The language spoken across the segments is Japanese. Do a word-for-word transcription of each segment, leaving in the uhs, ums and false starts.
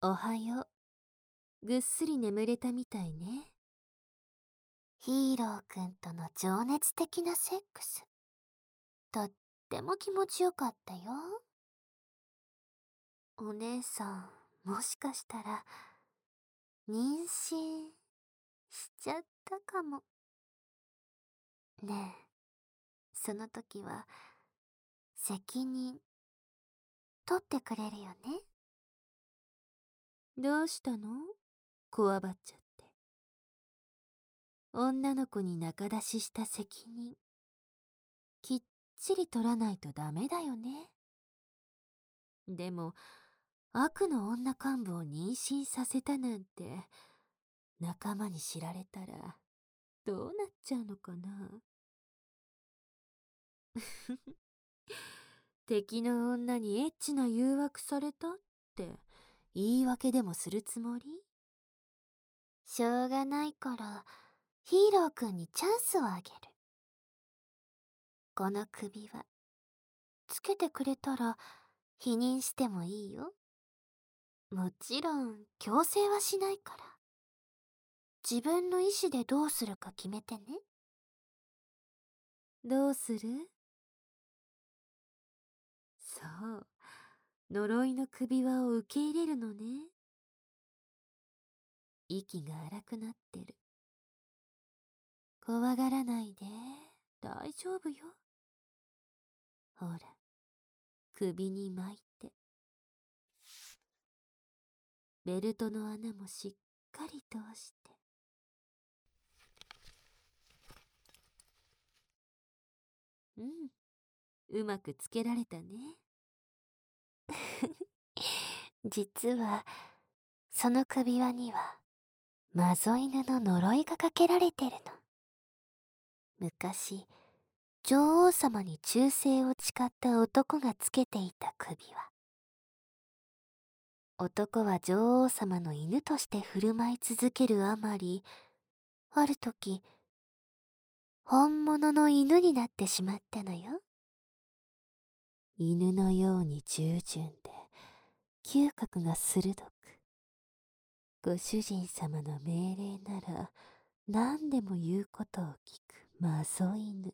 おはよう。ぐっすり眠れたみたいね。 ヒーローくんとの情熱的なセックス。とっても気持ちよかったよ。お姉さん、もしかしたら、妊娠しちゃったかも。ねえ、その時は、責任、取ってくれるよね？ どうしたの？こわばっちゃって。女の子に仲出しした責任、きっちり取らないとダメだよね。でも、悪の女幹部を妊娠させたなんて、仲間に知られたら、どうなっちゃうのかな。敵の女にエッチな誘惑されたって言い訳でもするつもり？ しょうがないから、ヒーローくんにチャンスをあげる。この首輪、つけてくれたら、否認してもいいよ。もちろん、強制はしないから。自分の意思でどうするか決めてね。 どうする？そう、呪いの首輪を受け入れるのね。息が荒くなってる。怖がらないで、大丈夫よ。ほら、首に巻いて。ベルトの穴もしっかり通して。うん、うまくつけられたね。 実は、その首輪には、マゾ犬の呪いがかけられてるの。昔、女王様に忠誠を誓った男がつけていた首輪。男は女王様の犬として振る舞い続けるあまり、ある時、本物の犬になってしまったのよ。 犬のように従順で、嗅覚が鋭く、ご主人様の命令なら何でも言うことを聞くマゾ犬。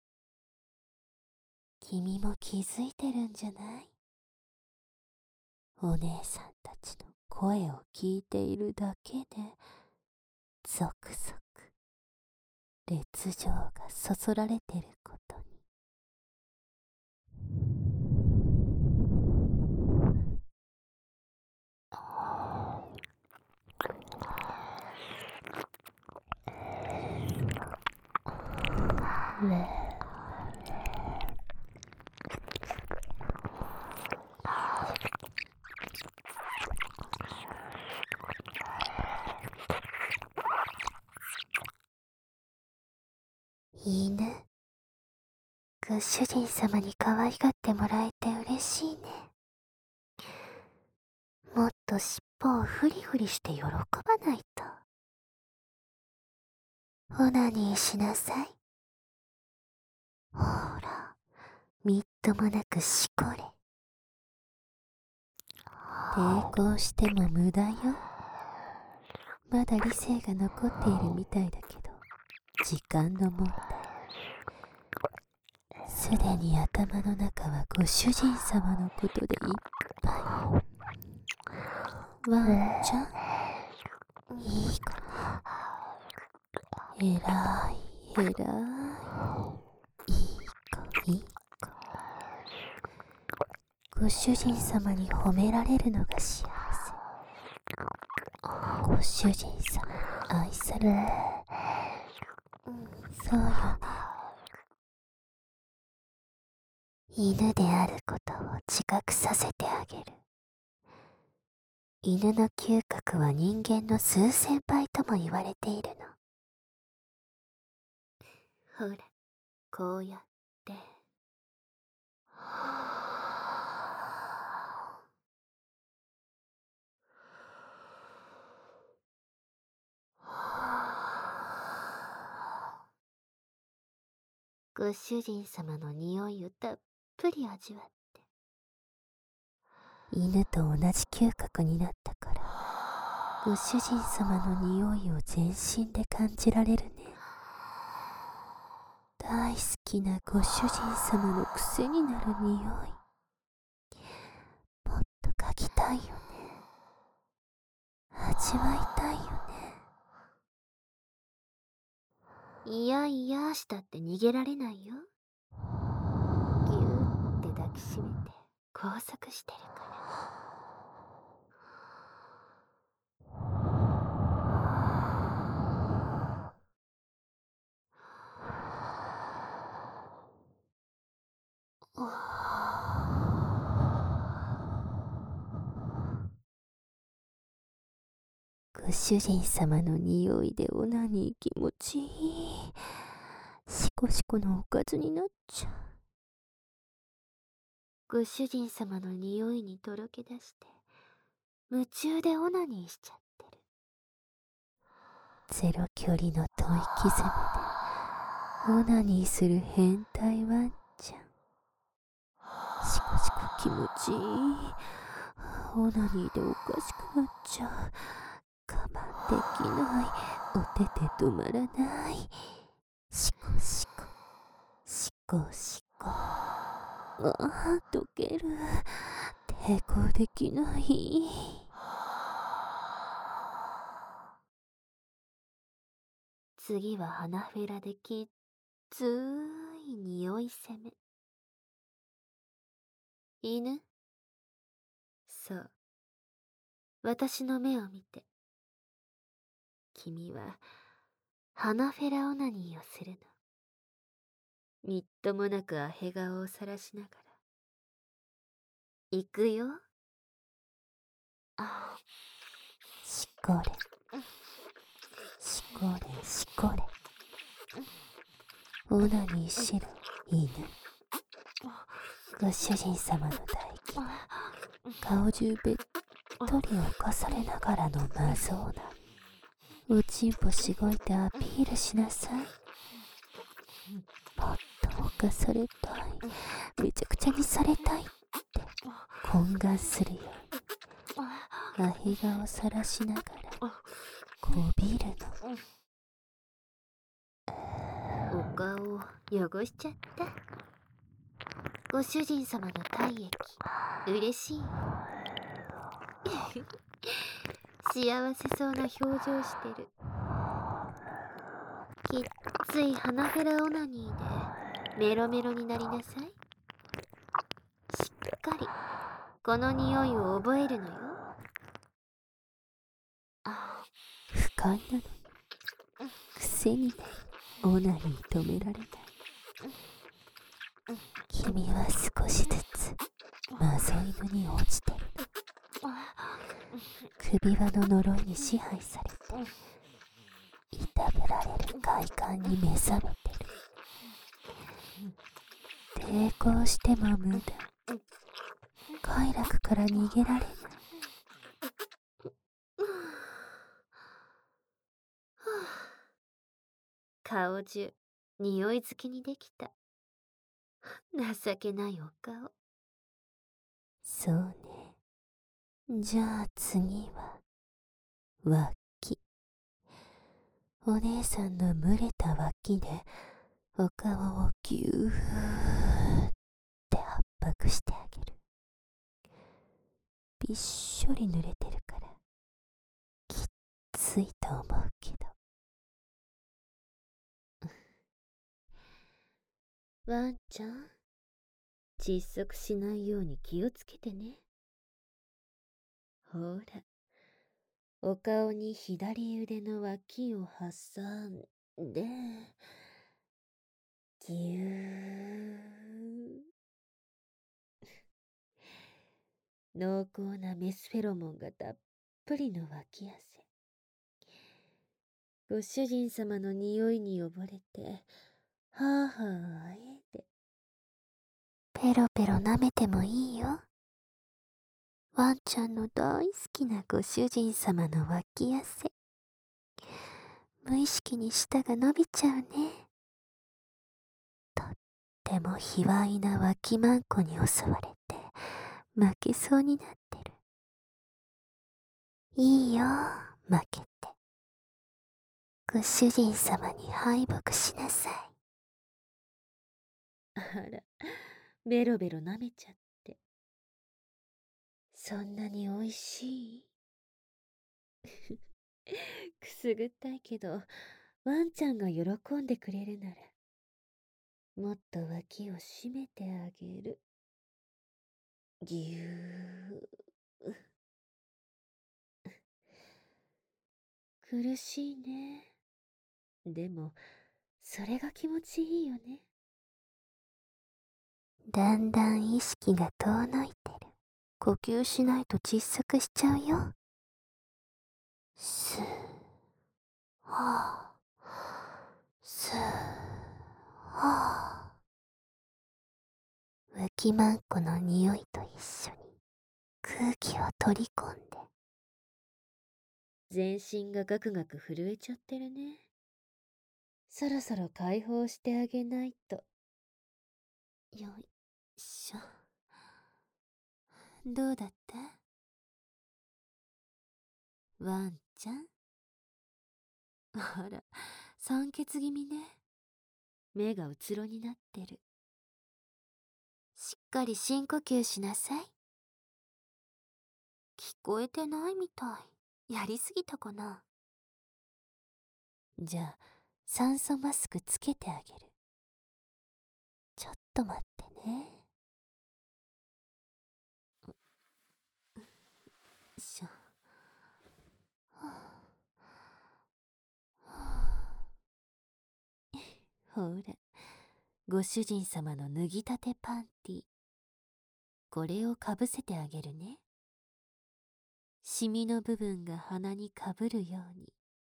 君も気づいてるんじゃない？お姉さんたちの声を聞いているだけで、ゾクゾク、烈情がそそられてることに。 犬、ご主人様に可愛がってもらえて嬉しいね。もっと尻尾をフリフリして喜ばないと。オナニーしなさい。ほら、みっともなくしこれ。 抵抗しても無駄よ。まだ理性が残っているみたいだけど、時間の問題。すでに頭の中はご主人様のことでいっぱい。ワンちゃん、いい子ね。えらい、えらい。いい子、いい子。ご主人様に褒められるのが幸せ。ご主人様に愛されて。そうよね。 犬であることを自覚させてあげる。犬の嗅覚は人間の数千倍とも言われているの。ほら、こうやって。ご主人様の匂いをたっぷり味わって。 犬と同じ嗅覚になったから、 ご主人様の匂いを全身で感じられるね。大好きなご主人様の癖になる匂い。もっと嗅ぎたいよね。味わいたいよね。いやいやしたって逃げられないよ。ぎゅーって抱きしめて拘束してるから。 ご主人様の匂いでオナニー気持ちいい。シコシコのおかずになっちゃう。 ご主人様の匂いにとろけ出して夢中でオナニーしちゃってる。 ゼロ距離の吐息詰めでオナニーする変態ワンちゃん。シコシコ気持ちいい。オナニーでおかしくなっちゃう。我慢できない。お手手止まらない。シコシコシコシコ。ああ、溶ける。抵抗できない。 次は鼻フェラできっつい匂い攻め。犬？そう。私の目を見て。君は鼻フェラオナニーをするの。みっともなくアヘ顔をさらしながら。行くよ。あ、 しこれしこれしこれ。オナニーしろ犬。ご主人様の唾液顔中べっとり侵されながらのマゾーナ。おちんぽしごいてアピールしなさい。もっと犯されたい。めちゃくちゃにされたいって懇願するようにアヘ顔さらしながらこびるの。 お顔を汚しちゃった。ご主人様の体液嬉しい。幸せそうな表情してる。きっつい鼻フェラオナニーでメロメロになりなさい。しっかりこの匂いを覚えるのよ。あ、 不快なのに癖になる。オナニー止められない。君は少しずつマゾ犬に落ちてる。首輪の呪いに支配されていたぶられる快感に目覚めてる。抵抗しても無駄。快楽から逃げられない。 顔中匂いづきにできた。情けないお顔。 そうね。じゃあ次は脇。お姉さんの蒸れた脇でお顔をぎゅーって圧迫してあげる。びっしょり濡れてるからきっついと思うけど。 ワンちゃん、窒息しないように気をつけてね。ほら、お顔に左腕の脇を挟んで、ぎゅー。濃厚なメスフェロモンがたっぷりの脇汗。ご主人様の匂いに溺れて、はぁはぁあえて。 ペロペロ舐めてもいいよ。ワンちゃんの大好きなご主人様の脇汗。無意識に舌が伸びちゃうね。とっても卑猥な脇マンコに襲われて負けそうになってる。いいよ、 負けてご主人様に敗北しなさい。 あら、ベロベロ舐めちゃって。そんなにおいしい？くすぐったいけど、ワンちゃんが喜んでくれるなら、もっと脇を締めてあげる。ぎゅー。苦しいね。でも、それが気持ちいいよね。 だんだん意識が遠のいてる。呼吸しないと窒息しちゃうよ。すー、はぁ、すー、はぁ。浮きまんこの匂いと一緒に空気を取り込んで。 全身がガクガク震えちゃってるね。そろそろ解放してあげないと。 よいしょ。どうだった？ワンちゃん？ あら、酸欠気味ね。目がうつろになってる。 しっかり深呼吸しなさい。聞こえてないみたい。やりすぎたかな。じゃあ、酸素マスクつけてあげる。ちょっと待ってね。よいしょ。 ほら、ご主人様の脱ぎたてパンティ。これをかぶせてあげるね。シミの部分が鼻にかぶるように。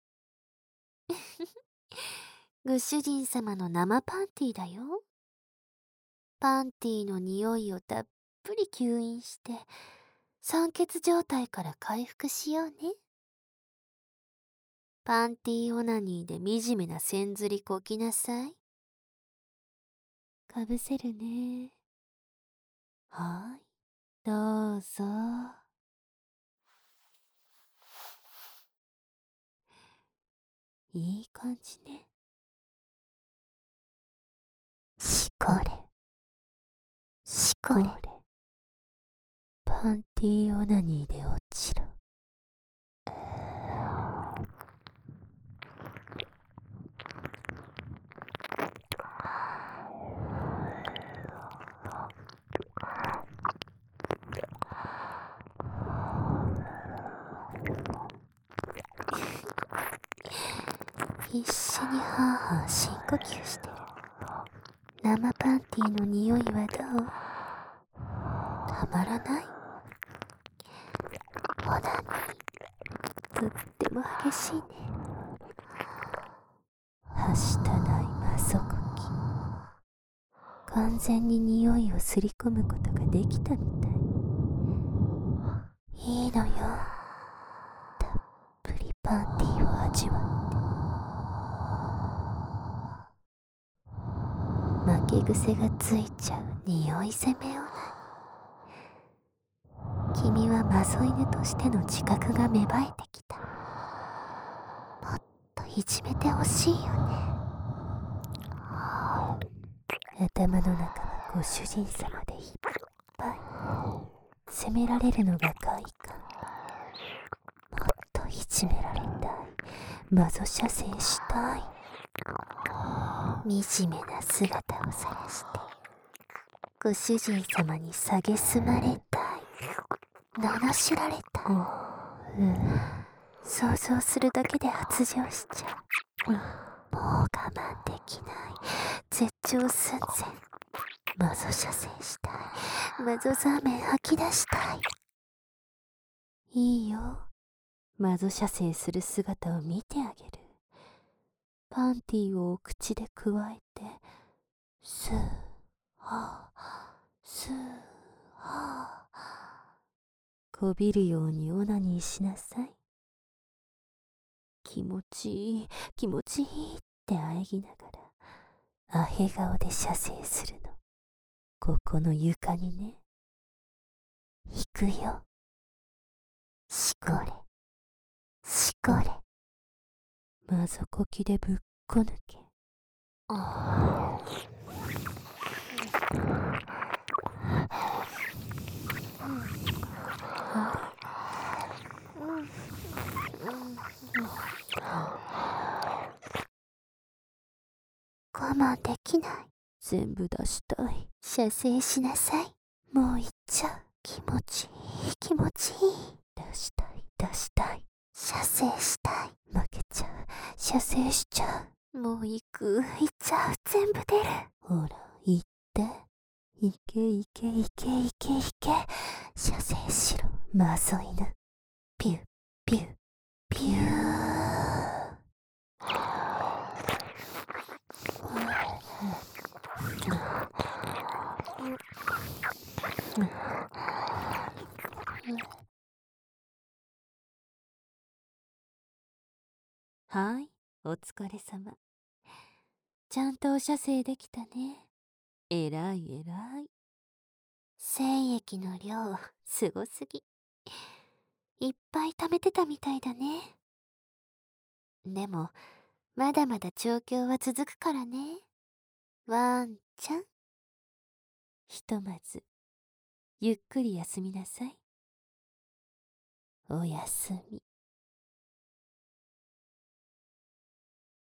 ご主人様の生パンティだよ。パンティの匂いをたっぷり吸引して、酸欠状態から回復しようね。パンティオナニーで惨めな線ずりこきなさい。 かぶせるね。はーい、どうぞ。いい感じね。 しこれ。しこれ。 パンティオナニーで落ちろ。 必死にはんはん深呼吸してる。生パンティの匂いはどう？たまらない？オナニー、とっても激しいね。 はしたないまそこき。完全に匂いをすり込むことができたみたい。 いいのよ。たっぷりパンティを味わって。負け癖がついちゃう匂い攻めオナニー。君はマゾ犬としての自覚が芽生えてきた。もっといじめてほしいよね。 頭の中はご主人様でいっぱい。責められるのが快感。もっといじめられたい。マゾ射精したい。 惨めな姿を晒してご主人様に蔑まれたい。罵られたい。うん、想像するだけで発情しちゃう。もう我慢できない。絶頂寸前。マゾ射精したい。マゾザーメン吐き出したい。 いいよ。マゾ射精する姿を見てあげる。パンティをお口でくわえて、スー、はー、スー、はー。こびるようにオナニーしなさい。気持ちいい、気持ちいいって喘ぎながら、アヘ顔で射精するの。ここの床にね。 行くよ。しこれ。しこれ。 まぞこきでぶっこ抜け。 あ我慢できない。 全部出したい。 射精しなさい。もう行っちゃう。気持ちいい、気持ちいい。 出したい、出したい。 射精したい。 負けちゃう。射精しちゃう。もう行く、行っちゃう。全部出る。 ほら、行って。いけいけいけいけいけ。射精しろ、マゾ犬。ピュッ、ピュッ、ピュー。はい、お疲れ様。ちゃんとお射精できたね。えらいえらい。 精液の量、すごすぎ。いっぱい溜めてたみたいだね。でも、まだまだ調教は続くからね。ワンちゃん。 ひとまず、ゆっくり休みなさい。おやすみ。